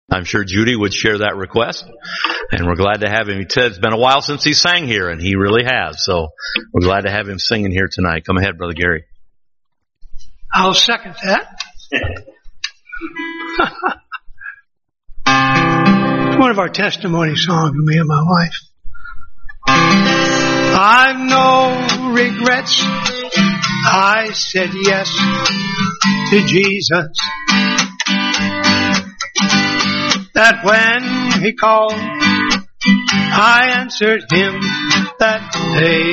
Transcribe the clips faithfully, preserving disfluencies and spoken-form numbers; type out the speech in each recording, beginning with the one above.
I'm sure Judy would share that request, and we're glad to have him. He said it's been a while since he sang here, and he really has. So we're glad to have him singing here tonight. Come ahead, Brother Gary. I'll second that. It's one of our testimony songs, me and my wife. I've no regrets. I said yes to Jesus. That when He called, I answered Him that day.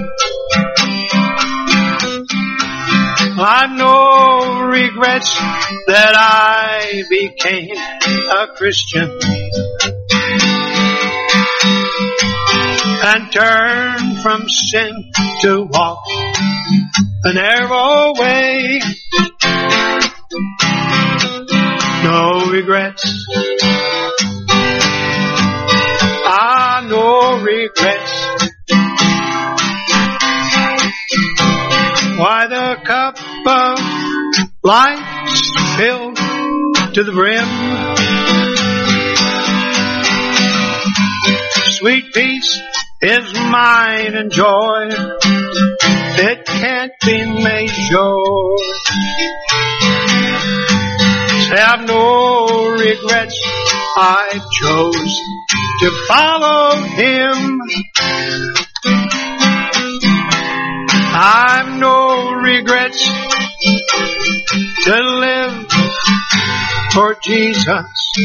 I've no regrets that I became a Christian and turned from sin to walk a narrow way. No regrets. Ah, no regrets. Why, the cup of life's filled to the brim. Sweet peace is mine and joy. It can't be measured. Say I've no regrets. I chose to follow Him. I've no regrets to live for Jesus.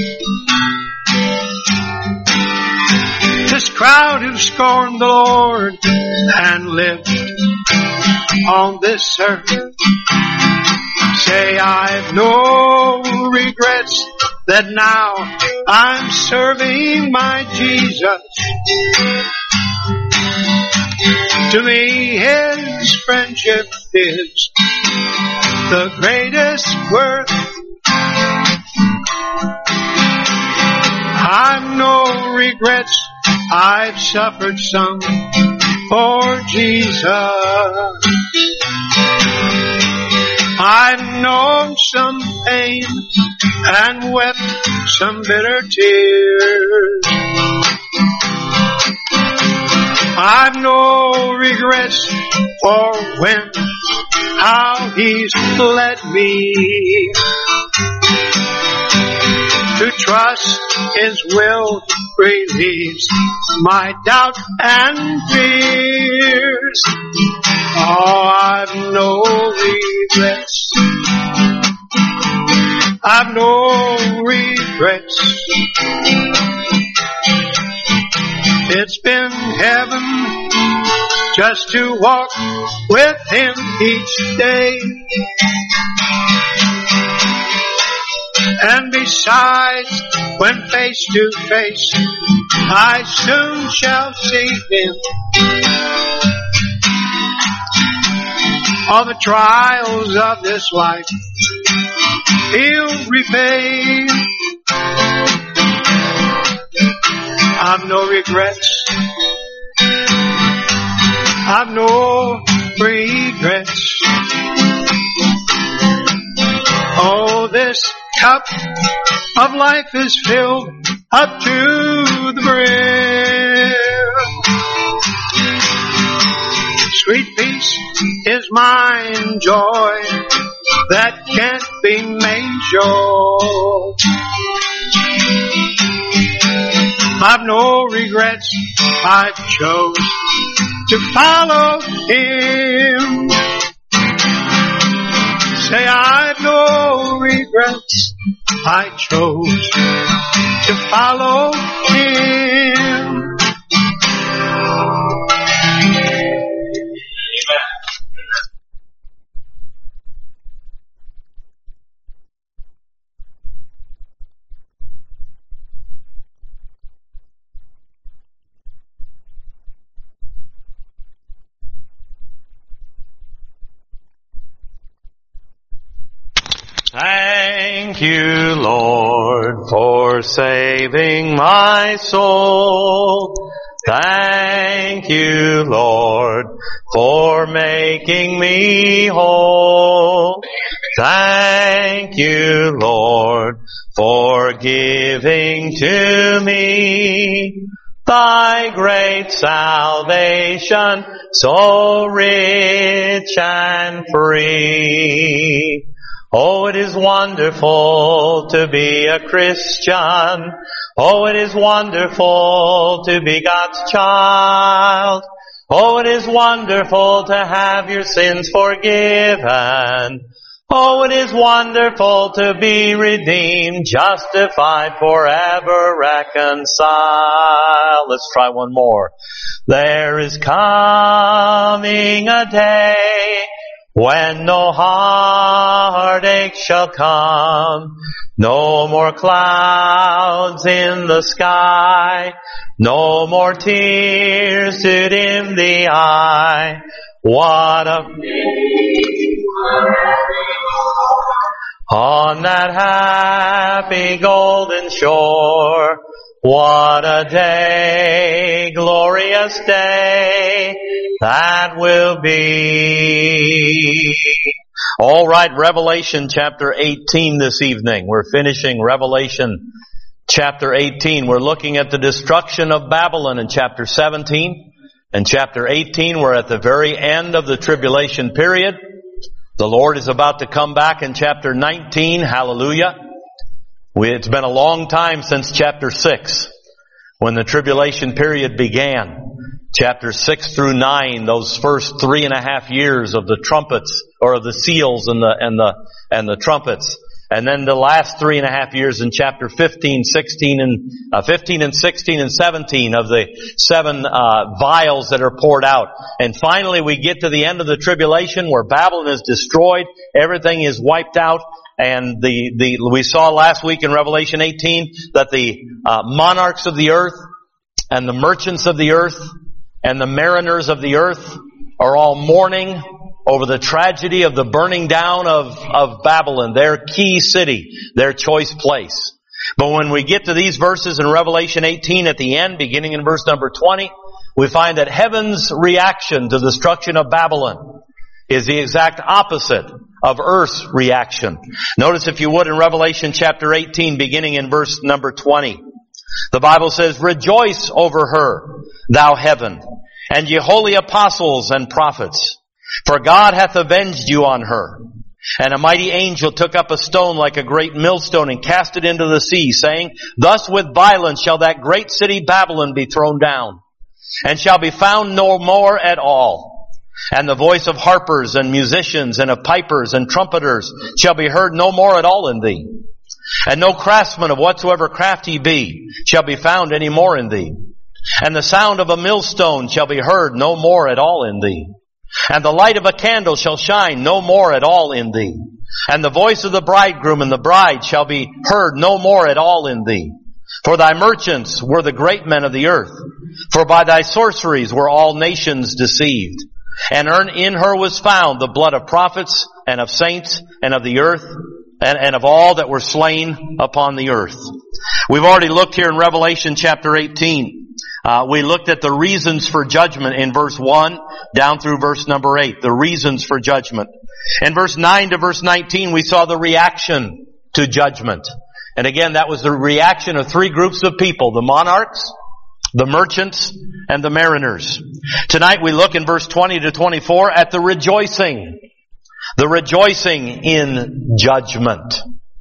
This crowd who scorned the Lord and lived on this earth, say I've no regrets that now I'm serving my Jesus. To me, His friendship is the greatest worth. I've no regrets. I've suffered some for Jesus. I've known some pain and wept some bitter tears. I've no regrets for when, how He's led me. To trust His will relieves my doubt and fears. Oh, I've no regrets. I've no regrets. It's been heaven just to walk with Him each day. And besides, when face to face, I soon shall see Him. All the trials of this life He'll repay. I've no regrets. I've no regrets. Oh, this cup of life is filled up to the brim. Sweet peace is mine, joy that can't be measured. I've no regrets. I've chose to follow Him. Say I've no regrets. I chose to follow Him. Thank you, Lord, for saving my soul. Thank you, Lord, for making me whole. Thank you, Lord, for giving to me thy great salvation, so rich and free. Oh, it is wonderful to be a Christian. Oh, it is wonderful to be God's child. Oh, it is wonderful to have your sins forgiven. Oh, it is wonderful to be redeemed, justified, forever reconciled. Let's try one more. There is coming a day when no heartache shall come, no more clouds in the sky, no more tears to dim the eye. What a on that happy golden shore, what a day, glorious day that will be. All right, Revelation chapter eighteen this evening. We're finishing Revelation chapter eighteen. We're looking at the destruction of Babylon in chapter seventeen. In chapter eighteen, we're at the very end of the tribulation period. The Lord is about to come back in chapter nineteen. Hallelujah. We, it's been a long time since chapter six, when the tribulation period began. Chapter six through nine, those first three and a half years of the trumpets, or of the seals and the, and the, and the trumpets. And then the last three and a half years in chapter fifteen, sixteen, and, uh, fifteen and sixteen and seventeen of the seven, uh, vials that are poured out. And finally we get to the end of the tribulation where Babylon is destroyed, everything is wiped out, and the, the, we saw last week in Revelation eighteen that the, uh, monarchs of the earth and the merchants of the earth and the mariners of the earth are all mourning over the tragedy of the burning down of, of Babylon, their key city, their choice place. But when we get to these verses in Revelation eighteen at the end, beginning in verse number twenty, we find that heaven's reaction to the destruction of Babylon is the exact opposite of earth's reaction. Notice, if you would, in Revelation chapter eighteen, beginning in verse number twenty. The Bible says, "Rejoice over her, thou heaven, and ye holy apostles and prophets. For God hath avenged you on her. And a mighty angel took up a stone like a great millstone and cast it into the sea, saying, Thus with violence shall that great city Babylon be thrown down, and shall be found no more at all. And the voice of harpers and musicians and of pipers and trumpeters shall be heard no more at all in thee. And no craftsman of whatsoever craft he be shall be found any more in thee. And the sound of a millstone shall be heard no more at all in thee. And the light of a candle shall shine no more at all in thee. And the voice of the bridegroom and the bride shall be heard no more at all in thee. For thy merchants were the great men of the earth. For by thy sorceries were all nations deceived. And in her was found the blood of prophets and of saints and of the earth and, and of all that were slain upon the earth." We've already looked here in Revelation chapter eighteen. Uh, we looked at the reasons for judgment in verse one down through verse number eight. The reasons for judgment. In verse nine to verse nineteen, we saw the reaction to judgment. And again, that was the reaction of three groups of people: the monarchs, the merchants, and the mariners. Tonight we look in verse twenty to twenty-four at the rejoicing. The rejoicing in judgment.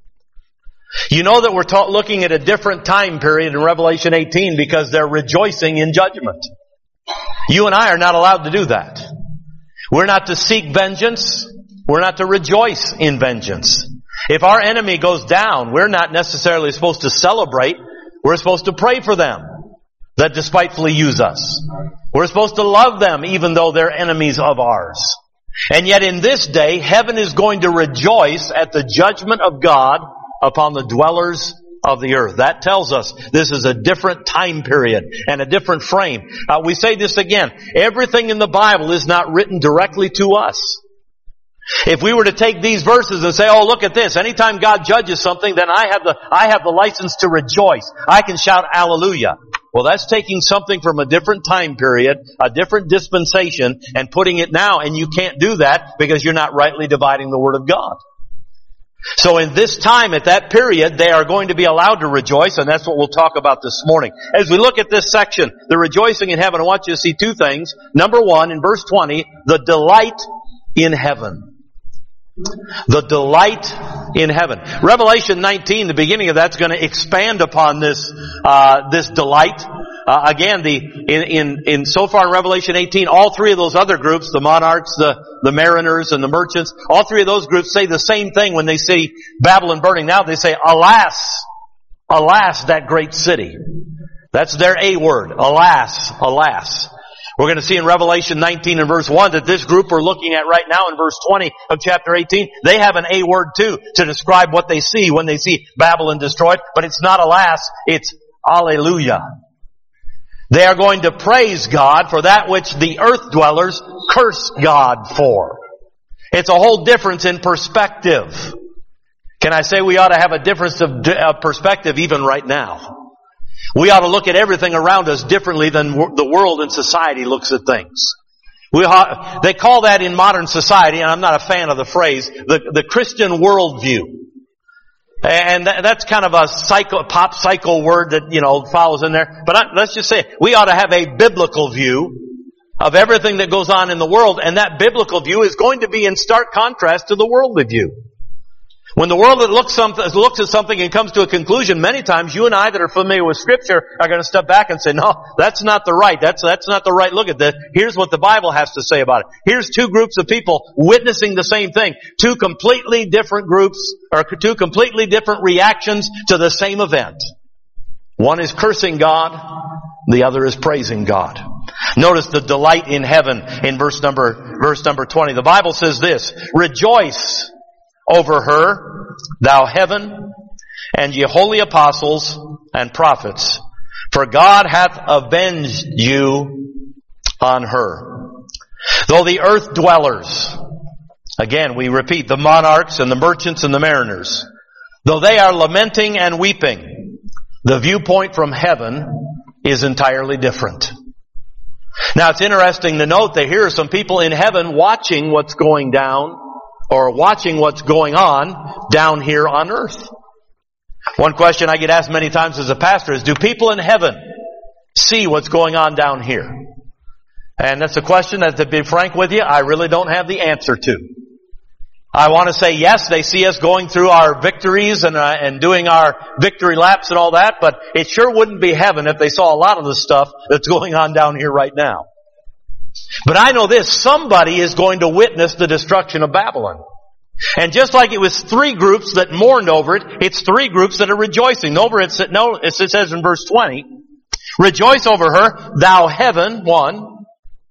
You know that we're ta- looking at a different time period in Revelation eighteen because they're rejoicing in judgment. You and I are not allowed to do that. We're not to seek vengeance. We're not to rejoice in vengeance. If our enemy goes down, we're not necessarily supposed to celebrate. We're supposed to pray for them that despitefully use us. We're supposed to love them even though they're enemies of ours. And yet in this day, heaven is going to rejoice at the judgment of God upon the dwellers of the earth. That tells us this is a different time period and a different frame. Uh, we say this again. Everything in the Bible is not written directly to us. If we were to take these verses and say, oh, look at this. Anytime God judges something, then I have the, I have the license to rejoice. I can shout hallelujah. Well, that's taking something from a different time period, a different dispensation, and putting it now. And you can't do that because you're not rightly dividing the Word of God. So in this time, at that period, they are going to be allowed to rejoice, and that's what we'll talk about this morning. As we look at this section, the rejoicing in heaven, I want you to see two things. Number one, in verse twenty, the delight in heaven. The delight in heaven. Revelation nineteen, the beginning of that's going to expand upon this, uh, this delight. Uh, again, the, in, in, in so far in Revelation eighteen, all three of those other groups, the monarchs, the, the mariners, and the merchants, all three of those groups say the same thing when they see Babylon burning. Now they say, alas, alas, that great city. That's their A word. Alas, alas. We're going to see in Revelation nineteen and verse one that this group we're looking at right now in verse twenty of chapter eighteen, they have an A word too to describe what they see when they see Babylon destroyed. But it's not alas, it's alleluia. They are going to praise God for that which the earth dwellers curse God for. It's a whole difference in perspective. Can I say we ought to have a difference of perspective even right now? We ought to look at everything around us differently than the world and society looks at things. We ought, they call that in modern society, and I'm not a fan of the phrase, the, the Christian worldview. And that, that's kind of a psycho, pop psycho word that, you know, follows in there. But I, let's just say, we ought to have a biblical view of everything that goes on in the world, and that biblical view is going to be in stark contrast to the worldly view. When the world looks, looks at something and comes to a conclusion, many times you and I that are familiar with Scripture are going to step back and say, no, that's not the right. That's, that's not the right look at this. Here's what the Bible has to say about it. Here's two groups of people witnessing the same thing. Two completely different groups, or two completely different reactions to the same event. One is cursing God, the other is praising God. Notice the delight in heaven in verse number, verse number twenty. The Bible says this, rejoice over her, thou heaven, and ye holy apostles and prophets, for God hath avenged you on her. Though the earth dwellers, again we repeat, the monarchs and the merchants and the mariners, though they are lamenting and weeping, the viewpoint from heaven is entirely different. Now it's interesting to note that here are some people in heaven watching what's going down, or watching what's going on down here on earth. One question I get asked many times as a pastor is, do people in heaven see what's going on down here? And that's a question that, to be frank with you, I really don't have the answer to. I want to say yes, they see us going through our victories and uh, and doing our victory laps and all that, but it sure wouldn't be heaven if they saw a lot of the stuff that's going on down here right now. But I know this, somebody is going to witness the destruction of Babylon. And just like it was three groups that mourned over it, it's three groups that are rejoicing. Over it, it says in verse twenty, rejoice over her, thou heaven, one,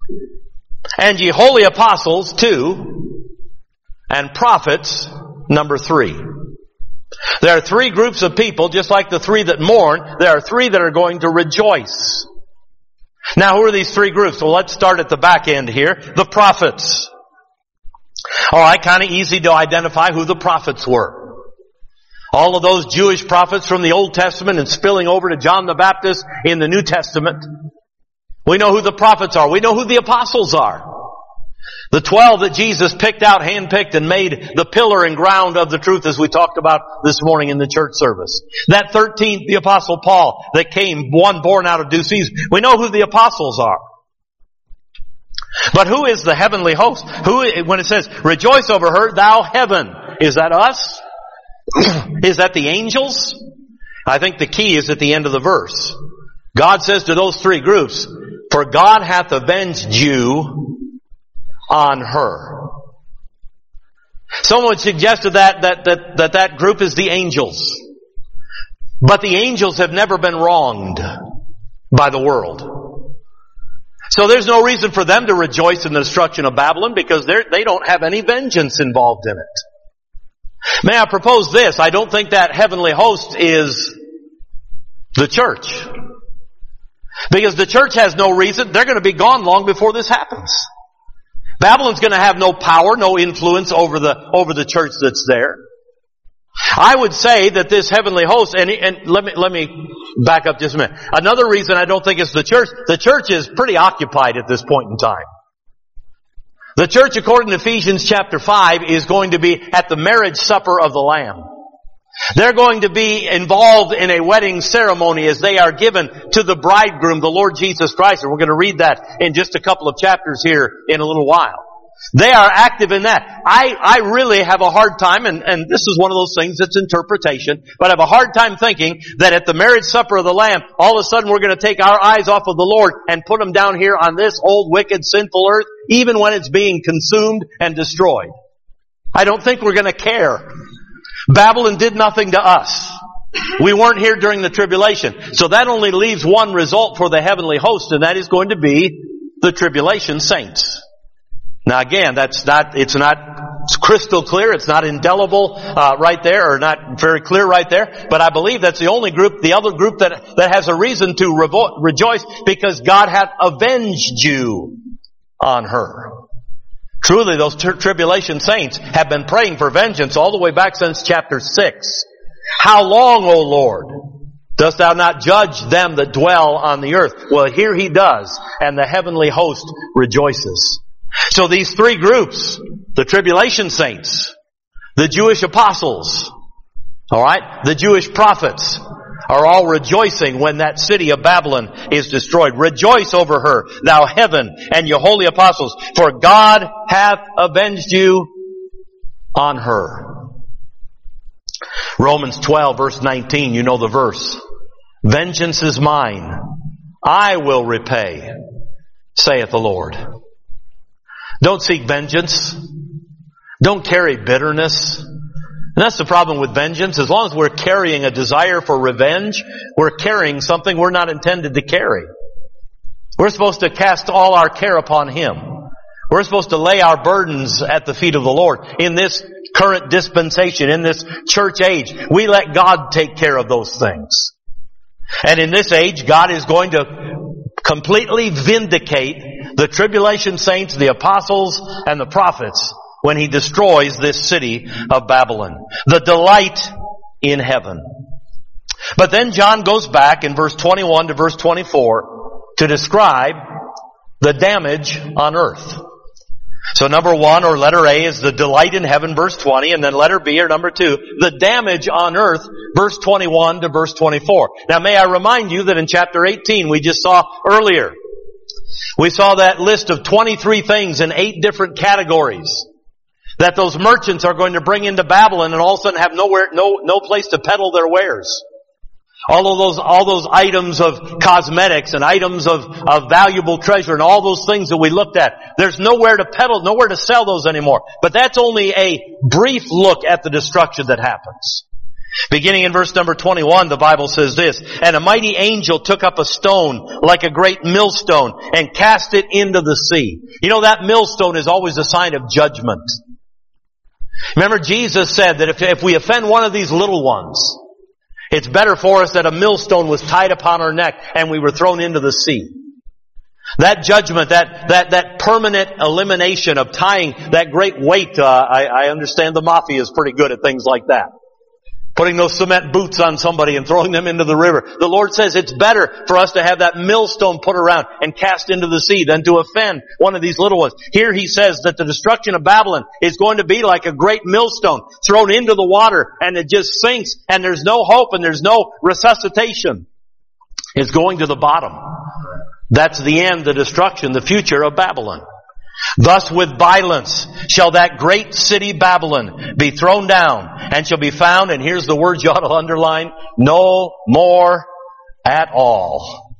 and ye holy apostles, two, and prophets, number three. There are three groups of people, just like the three that mourn, there are three that are going to rejoice. Now, who are these three groups? Well, let's start at the back end here. The prophets. All right, kind of easy to identify who the prophets were. All of those Jewish prophets from the Old Testament and spilling over to John the Baptist in the New Testament. We know who the prophets are. We know who the apostles are. The twelve that Jesus picked out, handpicked, and made the pillar and ground of the truth, as we talked about this morning in the church service. That thirteenth, the apostle Paul, that came, one born out of due season. We know who the apostles are. But who is the heavenly host? Who, when it says, rejoice over her, thou heaven, is that us? Is that the angels? I think the key is at the end of the verse. God says to those three groups, for God hath avenged you on her. Someone suggested that that, that that that group is the angels. But the angels have never been wronged by the world. So there's no reason for them to rejoice in the destruction of Babylon because they they don't have any vengeance involved in it. May I propose this? I don't think that heavenly host is the church. Because the church has no reason. They're going to be gone long before this happens. Babylon's going to have no power, no influence over the over the church that's there. I would say that this heavenly host, and, and let me let me back up just a minute. Another reason I don't think it's the church, the church is pretty occupied at this point in time. The church, according to Ephesians chapter five, is going to be at the marriage supper of the Lamb. They're going to be involved in a wedding ceremony as they are given to the bridegroom, the Lord Jesus Christ. And we're going to read that in just a couple of chapters here in a little while. They are active in that. I, I really have a hard time, and, and this is one of those things that's interpretation, but I have a hard time thinking that at the marriage supper of the Lamb, all of a sudden we're going to take our eyes off of the Lord and put them down here on this old, wicked, sinful earth, even when it's being consumed and destroyed. I don't think we're going to care. Babylon did nothing to us. We weren't here during the tribulation. So that only leaves one result for the heavenly host, and that is going to be the tribulation saints. Now again, that's not, it's not it's crystal clear, it's not indelible uh, right there, or not very clear right there, but I believe that's the only group, the other group that, that has a reason to revo- rejoice because God hath avenged you on her. Truly, those tri- tribulation saints have been praying for vengeance all the way back since chapter six. How long, O Lord, dost thou not judge them that dwell on the earth? Well, here he does, and the heavenly host rejoices. So these three groups, the tribulation saints, the Jewish apostles, alright, the Jewish prophets, are all rejoicing when that city of Babylon is destroyed. Rejoice over her, thou heaven, and your holy apostles, for God hath avenged you on her. Romans twelve, verse nineteen, you know the verse. Vengeance is mine, I will repay, saith the Lord. Don't seek vengeance. Don't carry bitterness. And that's the problem with vengeance. As long as we're carrying a desire for revenge, we're carrying something we're not intended to carry. We're supposed to cast all our care upon Him. We're supposed to lay our burdens at the feet of the Lord. In this current dispensation, in this church age, we let God take care of those things. And in this age, God is going to completely vindicate the tribulation saints, the apostles, and the prophets when He destroys this city of Babylon. The delight in heaven. But then John goes back in verse twenty-one to verse twenty-four to describe the damage on earth. So number one, or letter A, is the delight in heaven, verse twenty, and then letter B, or number two, the damage on earth, verse twenty-one to verse twenty-four. Now may I remind you that in chapter eighteen we just saw earlier, we saw that list of twenty-three things in eight different categories that those merchants are going to bring into Babylon and all of a sudden have nowhere, no, no place to peddle their wares. All of those, all those items of cosmetics and items of, of valuable treasure and all those things that we looked at. There's nowhere to peddle, nowhere to sell those anymore. But that's only a brief look at the destruction that happens. Beginning in verse number twenty-one, the Bible says this, and a mighty angel took up a stone like a great millstone and cast it into the sea. You know, that millstone is always a sign of judgment. Remember, Jesus said that if, if we offend one of these little ones, it's better for us that a millstone was tied upon our neck and we were thrown into the sea. That judgment, that, that, that permanent elimination of tying that great weight, uh, I, I understand the mafia is pretty good at things like that. Putting those cement boots on somebody and throwing them into the river. The Lord says it's better for us to have that millstone put around and cast into the sea than to offend one of these little ones. Here He says that the destruction of Babylon is going to be like a great millstone thrown into the water and it just sinks and there's no hope and there's no resuscitation. It's going to the bottom. That's the end, the destruction, the future of Babylon. Thus with violence shall that great city Babylon be thrown down and shall be found, and here's the word you ought to underline, no more at all.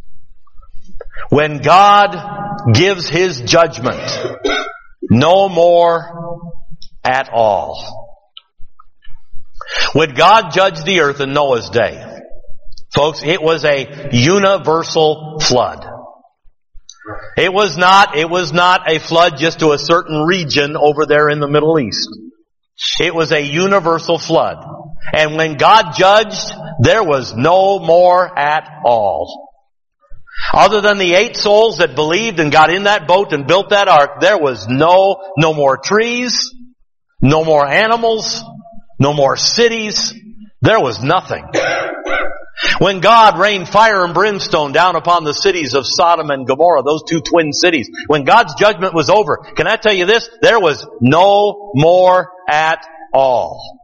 When God gives His judgment, no more at all. When God judged the earth in Noah's day, folks, it was a universal flood. It was not, it was not a flood just to a certain region over there in the Middle East. It was a universal flood. And when God judged, there was no more at all. Other than the eight souls that believed and got in that boat and built that ark, there was no, no more trees, no more animals, no more cities. There was nothing. When God rained fire and brimstone down upon the cities of Sodom and Gomorrah, those two twin cities, when God's judgment was over, can I tell you this? There was no more at all.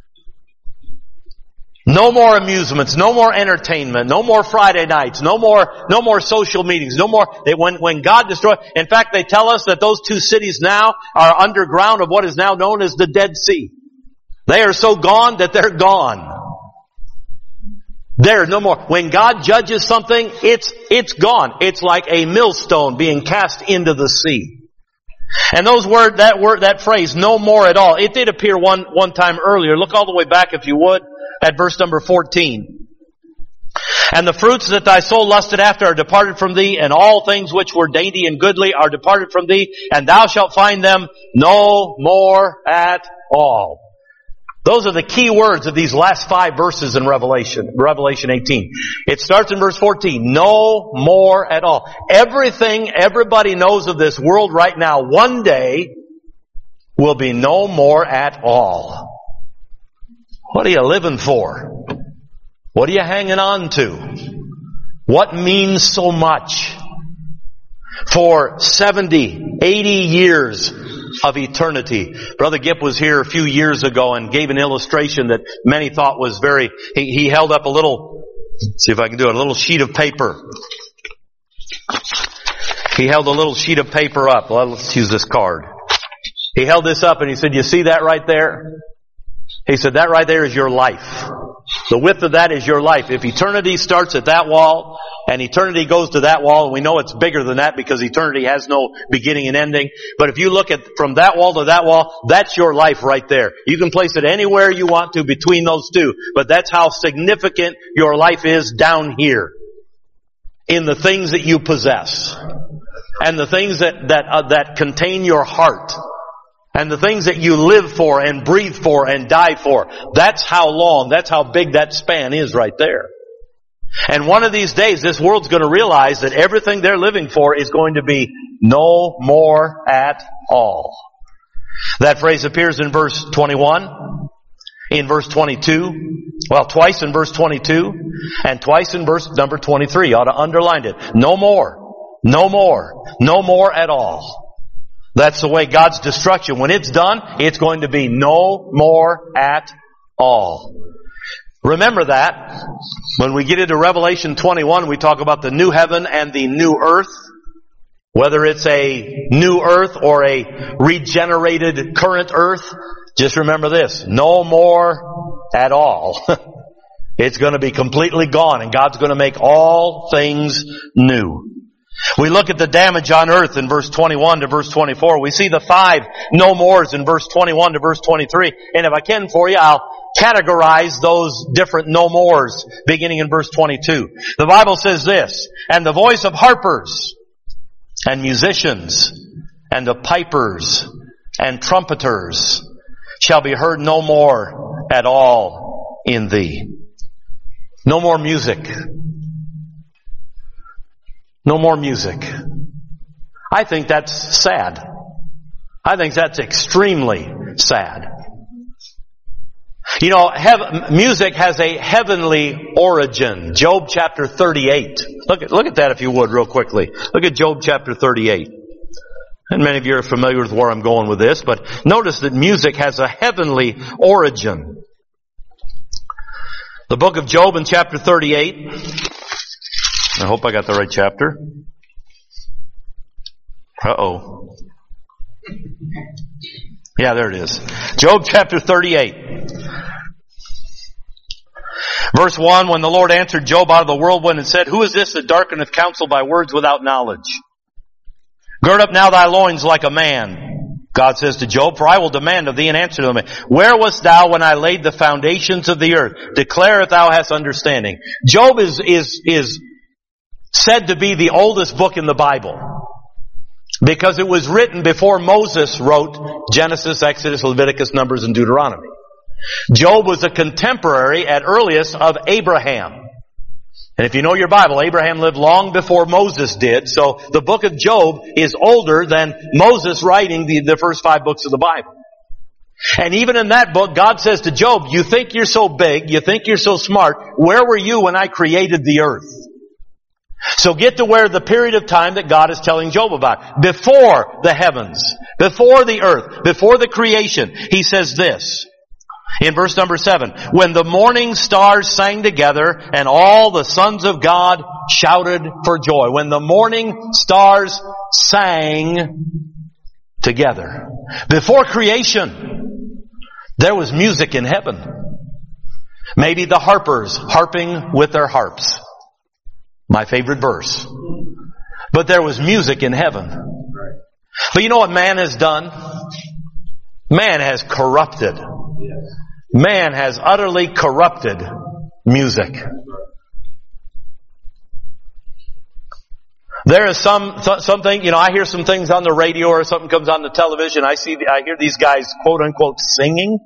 No more amusements, no more entertainment, no more Friday nights, no more, no more social meetings, no more, they, when, when God destroyed, in fact they tell us that those two cities now are underground of what is now known as the Dead Sea. They are so gone that they're gone. There's no more. When God judges something, it's, it's gone. It's like a millstone being cast into the sea. And those word, that word, that phrase, no more at all, it did appear one, one time earlier. Look all the way back if you would. At verse number fourteen. And the fruits that thy soul lusted after are departed from thee, and all things which were dainty and goodly are departed from thee, and thou shalt find them no more at all. Those are the key words of these last five verses in Revelation, Revelation eighteen. It starts in verse fourteen, no more at all. Everything everybody knows of this world right now, one day, will be no more at all. What are you living for? What are you hanging on to? What means so much? For seventy, eighty years of eternity. Brother Gipp was here a few years ago and gave an illustration that many thought was very, he, he held up a little, let's see if I can do it, a little sheet of paper. He held a little sheet of paper up. Well, let's use this card. He held this up and he said, you see that right there? He said, that right there is your life. The width of that is your life. If eternity starts at that wall, and eternity goes to that wall, and we know it's bigger than that because eternity has no beginning and ending. But if you look at from that wall to that wall, that's your life right there. You can place it anywhere you want to between those two. But that's how significant your life is down here. In the things that you possess. And the things that, that, uh, that contain your heart. And the things that you live for and breathe for and die for. That's how long, that's how big that span is right there. And one of these days, this world's going to realize that everything they're living for is going to be no more at all. That phrase appears in verse twenty-one, in verse twenty-two, well, twice in verse twenty-two, and twice in verse number twenty-three. You ought to underline it. No more, no more, no more at all. That's the way God's destruction, when it's done, it's going to be no more at all. Remember that. When we get into Revelation twenty-one, we talk about the new heaven and the new earth. Whether it's a new earth or a regenerated current earth, just remember this. No more at all. It's going to be completely gone, and God's going to make all things new. We look at the damage on earth in verse twenty-one to verse twenty-four. We see the five no mores in verse twenty-one to verse twenty-three. And if I can for you, I'll categorize those different no mores beginning in verse twenty-two. The Bible says this, and the voice of harpers and musicians and of pipers and trumpeters shall be heard no more at all in thee. No more music. No more music. I think that's sad. I think that's extremely sad. You know, hev- music has a heavenly origin. Job chapter thirty-eight. Look at, look at that if you would real quickly. Look at Job chapter thirty-eight. And many of you are familiar with where I'm going with this, but notice that music has a heavenly origin. The book of Job in chapter thirty-eight. I hope I got the right chapter. Uh-oh. Yeah, there it is. Job chapter thirty-eight. Verse one, when the Lord answered Job out of the whirlwind and said, who is this that darkeneth counsel by words without knowledge? Gird up now thy loins like a man. God says to Job, for I will demand of thee an answer to them. Where wast thou when I laid the foundations of the earth? Declare if thou hast understanding. Job is, is, is said to be the oldest book in the Bible. Because it was written before Moses wrote Genesis, Exodus, Leviticus, Numbers, and Deuteronomy. Job was a contemporary at earliest of Abraham. And if you know your Bible, Abraham lived long before Moses did. So the book of Job is older than Moses writing the, the first five books of the Bible. And even in that book, God says to Job, you think you're so big, you think you're so smart, where were you when I created the earth? So get to where the period of time that God is telling Job about. Before the heavens, before the earth, before the creation, he says this. In verse number seven, when the morning stars sang together and all the sons of God shouted for joy. When the morning stars sang together. Before creation, there was music in heaven. Maybe the harpers harping with their harps. My favorite verse. But there was music in heaven. But you know what man has done? Man has corrupted. Man has utterly corrupted music. There is some, something, you know, I hear some things on the radio or something comes on the television. I see, I hear these guys quote unquote singing.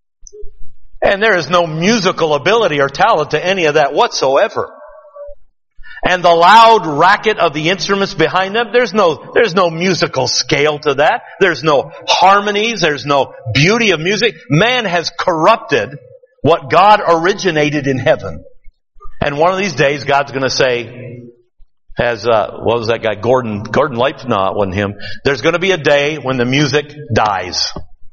And there is no musical ability or talent to any of that whatsoever. And the loud racket of the instruments behind them, there's no, there's no musical scale to that. There's no harmonies. There's no beauty of music. Man has corrupted what God originated in heaven. And one of these days, God's going to say, as, uh, what was that guy? Gordon, Gordon Lightfoot? No, it wasn't him. There's going to be a day when the music dies.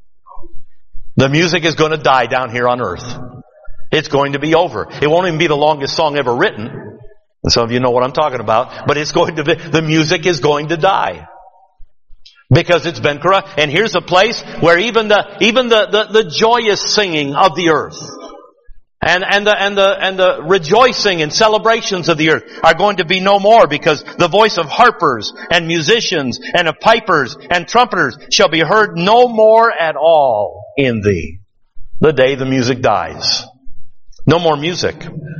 The music is going to die down here on earth. It's going to be over. It won't even be the longest song ever written. And some of you know what I'm talking about. But it's going to be, the music is going to die. Because it's been corrupt. And here's a place where even the, even the, the, the joyous singing of the earth, and, and the, and the, and the rejoicing and celebrations of the earth are going to be no more, because the voice of harpers and musicians and of pipers and trumpeters shall be heard no more at all in thee. The day the music dies. No more music.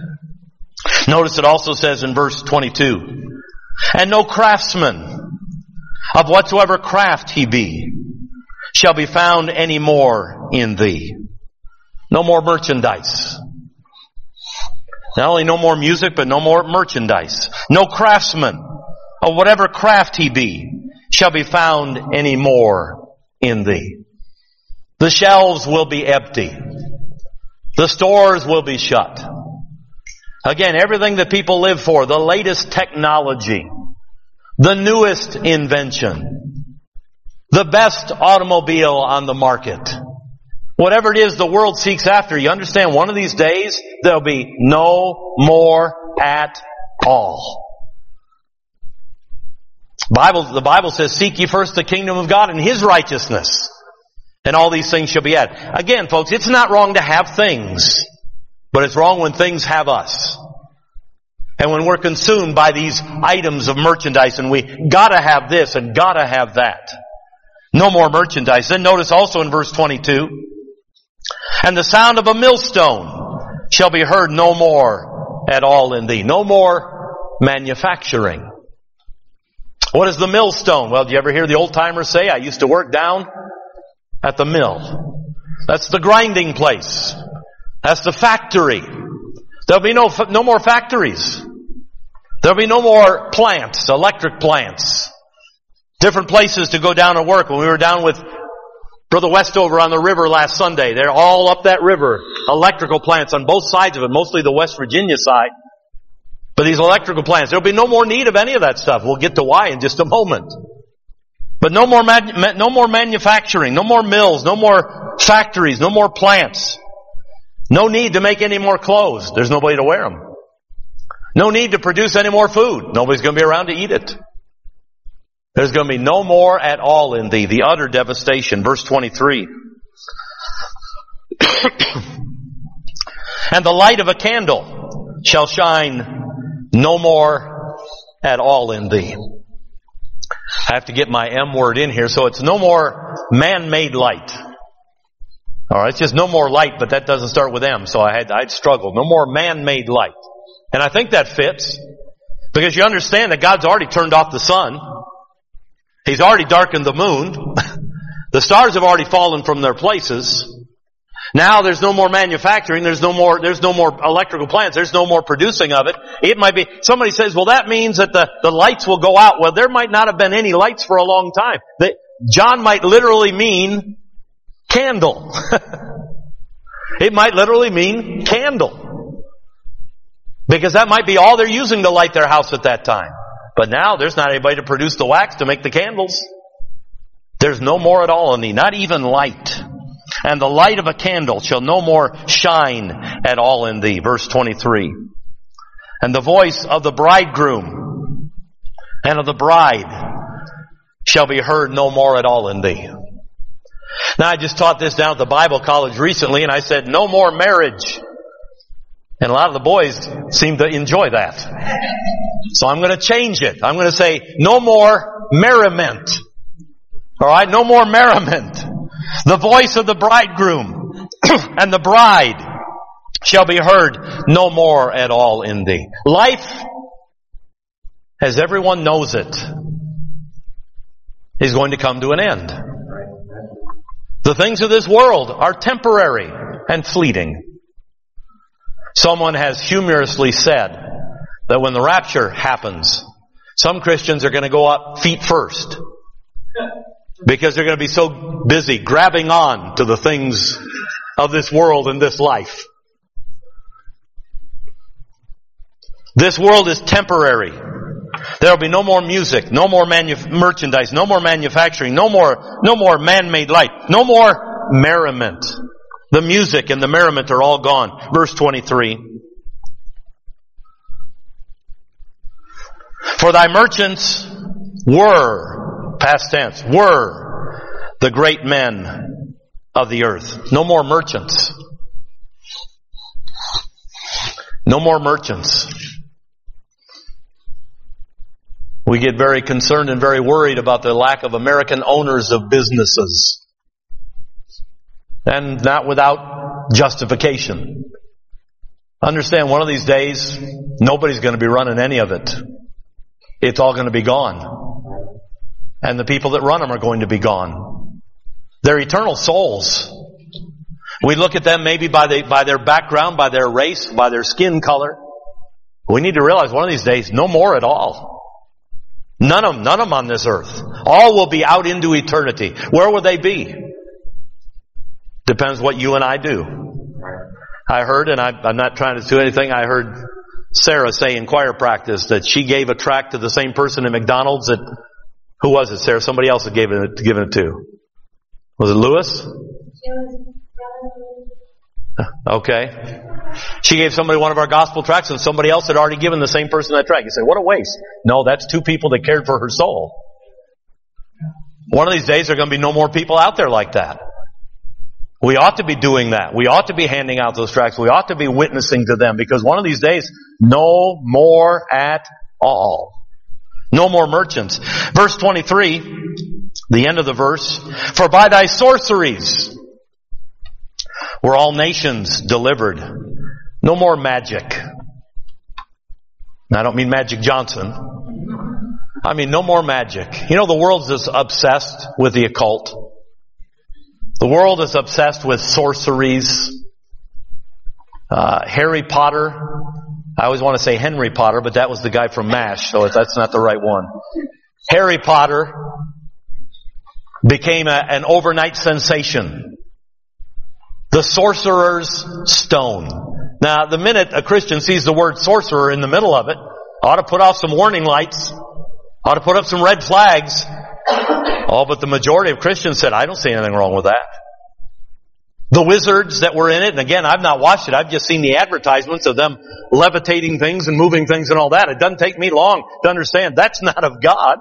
Notice it also says in verse twenty-two, and no craftsman of whatsoever craft he be shall be found any more in thee. No more merchandise. Not only no more music, but no more merchandise. No craftsman of whatever craft he be shall be found any more in thee. The shelves will be empty. The stores will be shut. Again, everything that people live for, the latest technology, the newest invention, the best automobile on the market, whatever it is the world seeks after, you understand one of these days there'll be no more at all. Bible, the Bible says, seek ye first the kingdom of God and His righteousness, and all these things shall be added. Again, folks, it's not wrong to have things. But it's wrong when things have us. And when we're consumed by these items of merchandise and we gotta have this and gotta have that. No more merchandise. Then notice also in verse twenty-two, and the sound of a millstone shall be heard no more at all in thee. No more manufacturing. What is the millstone? Well, do you ever hear the old timers say, I used to work down at the mill. That's the grinding place. That's the factory. There'll be no, no more factories. There'll be no more plants, electric plants. Different places to go down and work. When we were down with Brother Westover on the river last Sunday, they're all up that river. Electrical plants on both sides of it, mostly the West Virginia side. But these electrical plants, there'll be no more need of any of that stuff. We'll get to why in just a moment. But no more, man, no more manufacturing, no more mills, no more factories, no more plants. No need to make any more clothes. There's nobody to wear them. No need to produce any more food. Nobody's going to be around to eat it. There's going to be no more at all in thee. The utter devastation. Verse twenty-three. And the light of a candle shall shine no more at all in thee. I have to get my M word in here. So it's no more man-made light. All right, it's just no more light, but that doesn't start with M, so I had I'd struggle. No more man-made light. And I think that fits, because you understand that God's already turned off the sun. He's already darkened the moon. The stars have already fallen from their places. Now there's no more manufacturing, there's no more there's no more electrical plants, there's no more producing of it. It might be, somebody says, well, that means that the, the lights will go out. Well, there might not have been any lights for a long time. That John might literally mean candle. It might literally mean candle. Because that might be all they're using to light their house at that time. But now there's not anybody to produce the wax to make the candles. There's no more at all in thee, not even light. And the light of a candle shall no more shine at all in thee. Verse twenty-three. And the voice of the bridegroom and of the bride shall be heard no more at all in thee. Now I just taught this down at the Bible college recently, and I said, no more marriage. And a lot of the boys seem to enjoy that. So I'm going to change it. I'm going to say, no more merriment. Alright, no more merriment. The voice of the bridegroom and the bride shall be heard no more at all in thee. Life, as everyone knows it, is going to come to an end. The things of this world are temporary and fleeting. Someone has humorously said that when the rapture happens, some Christians are going to go up feet first. Because they're going to be so busy grabbing on to the things of this world and this life. This world is temporary. There will be no more music, no more manu- merchandise, no more manufacturing, no more, no more man-made light, no more merriment. The music and the merriment are all gone. Verse twenty-three. For thy merchants were, past tense, were the great men of the earth. No more merchants. No more merchants. We get very concerned and very worried about the lack of American owners of businesses. And not without justification. Understand, one of these days, nobody's going to be running any of it. It's all going to be gone. And the people that run them are going to be gone. They're eternal souls. We look at them maybe by, the, by their background, by their race, by their skin color. We need to realize one of these days, no more at all. None of them, none of them on this earth. All will be out into eternity. Where will they be? Depends what you and I do. I heard, and I, I'm not trying to do anything, I heard Sarah say in choir practice that she gave a tract to the same person at McDonald's that, who was it, Sarah? Somebody else had given it, given it to. Was it Lewis? Okay. She gave somebody one of our gospel tracts and somebody else had already given the same person that tract. You say, what a waste. No, that's two people that cared for her soul. One of these days there are going to be no more people out there like that. We ought to be doing that. We ought to be handing out those tracts. We ought to be witnessing to them because one of these days, no more at all. No more merchants. Verse twenty-three, the end of the verse. For by thy sorceries were all nations delivered. No more magic. I don't mean Magic Johnson. I mean no more magic. You know, the world's just obsessed with the occult. The world is obsessed with sorceries. Uh, Harry Potter. I always want to say Henry Potter, but that was the guy from MASH, so that's not the right one. Harry Potter became a, an overnight sensation. The Sorcerer's Stone. Now, the minute a Christian sees the word sorcerer in the middle of it, ought to put off some warning lights, ought to put up some red flags. Oh, but the majority of Christians said, I don't see anything wrong with that. The wizards that were in it, and again, I've not watched it, I've just seen the advertisements of them levitating things and moving things and all that. It doesn't take me long to understand that's not of God.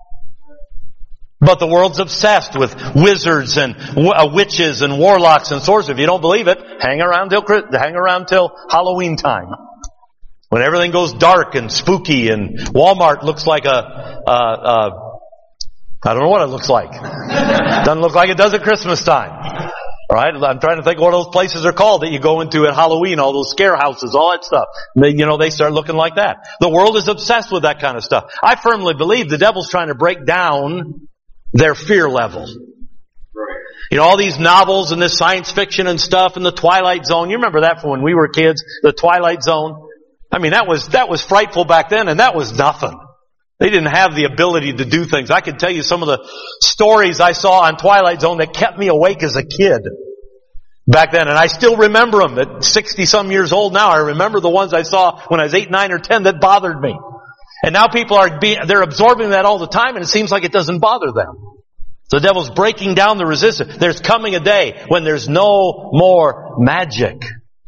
But the world's obsessed with wizards and witches and warlocks and sorcerers. If you don't believe it, hang around till, hang around till Halloween time. When everything goes dark and spooky and Walmart looks like a, a, a I don't know what it looks like. Doesn't look like it does at Christmas time. Alright? I'm trying to think of what those places are called that you go into at Halloween, all those scare houses, all that stuff. They, you know, they start looking like that. The world is obsessed with that kind of stuff. I firmly believe the devil's trying to break down their fear level. You know, all these novels and this science fiction and stuff and the Twilight Zone. You remember that from when we were kids? The Twilight Zone. I mean, that was, that was frightful back then and that was nothing. They didn't have the ability to do things. I could tell you some of the stories I saw on Twilight Zone that kept me awake as a kid back then. And I still remember them at sixty some years old now. I remember the ones I saw when I was eight, nine, or ten that bothered me. And now people are being, they're absorbing that all the time, and it seems like it doesn't bother them. The devil's breaking down the resistance. There's coming a day when there's no more magic.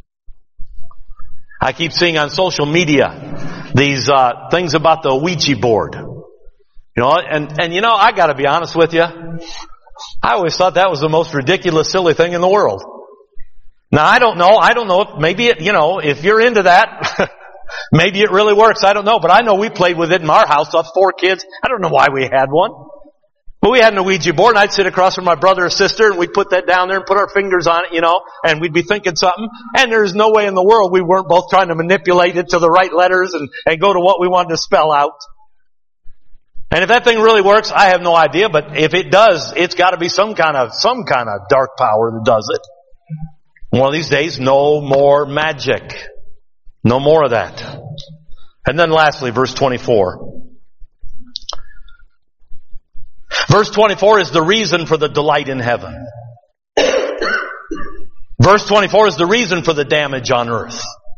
I keep seeing on social media these uh things about the Ouija board. You know, and, and you know, I gotta be honest with you. I always thought that was the most ridiculous, silly thing in the world. Now, I don't know. I don't know if maybe it, you know, if you're into that, maybe it really works. I don't know. But I know we played with it in our house. Us four kids. I don't know why we had one. But we had an Ouija board, and I'd sit across from my brother or sister, and we'd put that down there and put our fingers on it, you know, and we'd be thinking something. And there's no way in the world we weren't both trying to manipulate it to the right letters and, and go to what we wanted to spell out. And if that thing really works, I have no idea. But if it does, it's got to be some kind of some kind of dark power that does it. One of these days, no more magic. No more of that. And then lastly, verse twenty-four. Verse twenty-four is the reason for the delight in heaven. Verse twenty-four is the reason for the damage on earth.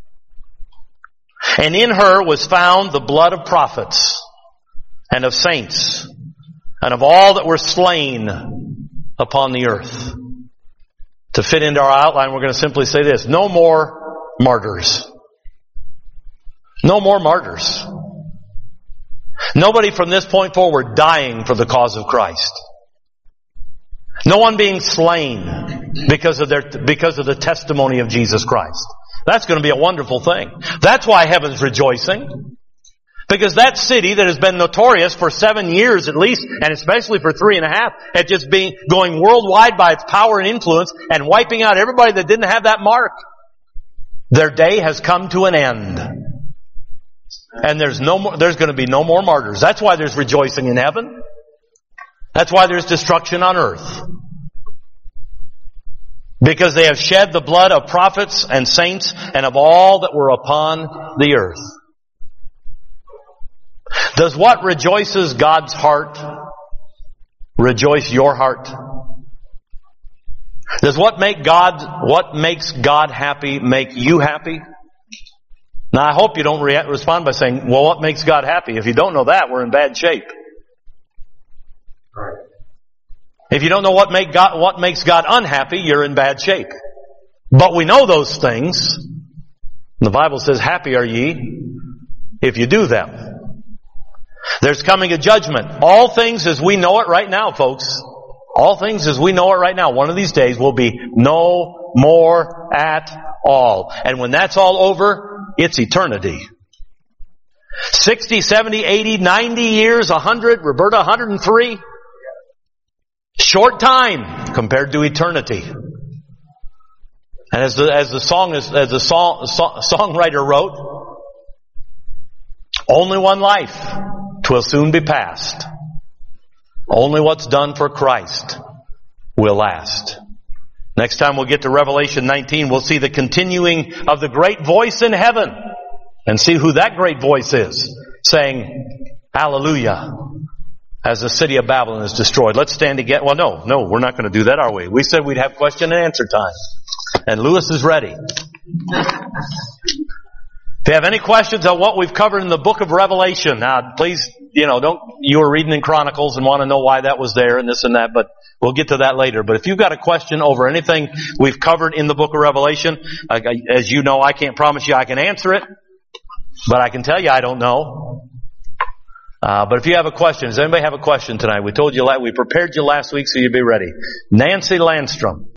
And in her was found the blood of prophets and of saints and of all that were slain upon the earth. To fit into our outline, we're going to simply say this: no more martyrs. No more martyrs. Nobody from this point forward dying for the cause of Christ. No one being slain because of their, because of the testimony of Jesus Christ. That's going to be a wonderful thing. That's why heaven's rejoicing. Because that city that has been notorious for seven years at least, and especially for three and a half, at just being, going worldwide by its power and influence and wiping out everybody that didn't have that mark. Their day has come to an end. And there's no more, there's going to be no more martyrs. That's why there's rejoicing in heaven. That's why there's destruction on earth. Because they have shed the blood of prophets and saints and of all that were upon the earth. Does what rejoices God's heart rejoice your heart? Does what make God, what makes God happy make you happy? Now, I hope you don't re- respond by saying, well, what makes God happy? If you don't know that, we're in bad shape. Right. If you don't know what, make God, what makes God unhappy, you're in bad shape. But we know those things. The Bible says, happy are ye if you do them. There's coming a judgment. All things as we know it right now, folks. All things as we know it right now. One of these days will be no more at all. And when that's all over, it's eternity. sixty, seventy, eighty, ninety years, one hundred, Roberta, one hundred three. Short time compared to eternity. And as the, as the song is, as the song, song, songwriter wrote, only one life, 'twill soon be past. Only what's done for Christ will last. Next time we'll get to Revelation nineteen, we'll see the continuing of the great voice in heaven and see who that great voice is saying, hallelujah, as the city of Babylon is destroyed. Let's stand together. Well, no, no, we're not going to do that, are we? We said we'd have question and answer time. And Lewis is ready. If you have any questions on what we've covered in the book of Revelation, now please, you know, don't, you were reading in Chronicles and want to know why that was there and this and that, but we'll get to that later. But if you've got a question over anything we've covered in the book of Revelation, as you know, I can't promise you I can answer it, but I can tell you I don't know. Uh, but if you have a question, does anybody have a question tonight? We told you, we prepared you last week so you'd be ready. Nancy Landstrom.